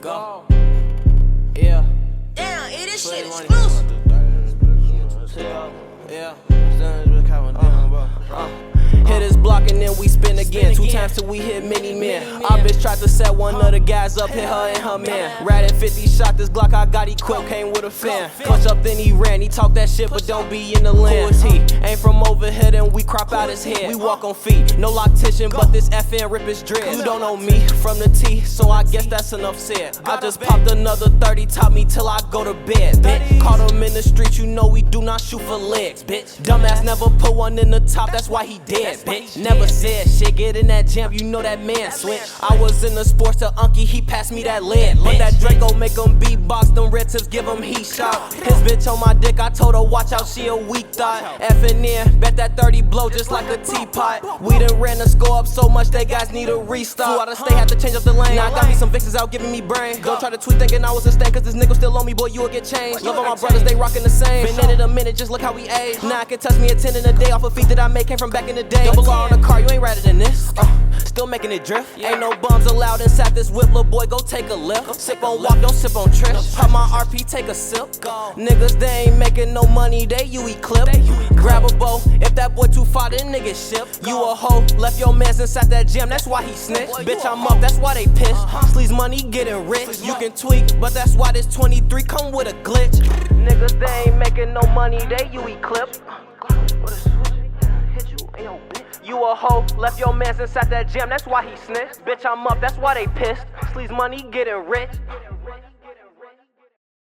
Go. Yeah. Damn, this shit exclusive. Yeah. Hit his block and then we spin again. 2 times till we hit many men. Our bitch tried to set one of the guys up, hit her and her man. Rat at 50 shot, this Glock I got equipped, came with a fan. Clutch up then he ran, he talk that shit but don't be in the land. Who is he? Ain't from over here then we crop out his head. We walk on feet, no loctician but this FN rip his dread. You don't know me from the T, so I guess that's enough said. I just popped another 30, top me till I go to bed, bitch. Caught him in the street, you know we do not shoot for legs, bitch. Dumbass never put one in the top, that's why he dead, bitch. Never said shit, get in that jam, you know that man switch. I was in the sports to Unky, he passed me that lead. But that Draco make him beatbox, them red tips give him heat shot. His bitch on my dick, I told her watch out, she a weak thought. Effing in, bet that 30 blow just like a teapot. We done ran the score up so much, they guys need a restart. Flew out of state, had to change up the lane. Now I got me some vixens out giving me brain. Don't try to tweet thinking I was a stain, cause this nigga still on me, boy, you will get changed. Love all my brothers, they rockin' the same. Been in it a minute, just look how we age. Now I can touch me a 10 in a day off a feet that I made, came from back in the day. Double R on the car, you ain't rather than this. Still making it drift. Ain't no bums allowed inside this whip, little boy, go take a lift. Sip on walk, don't sip on trips. Pop my RP, take a sip. Niggas, they ain't making no money, they you clip. Grab a bow, if that boy too far, then niggas ship. You a hoe, left your mans inside that gym, that's why he snitched. Bitch, I'm up, that's why they pissed. Sleaze money getting rich. You can tweak, but that's why this 23 come with a glitch. Niggas, they ain't making no money, they you clip. You a hoe, left your mans inside that gym, that's why he snitched. Bitch, I'm up, that's why they pissed. Sleaze money getting rich.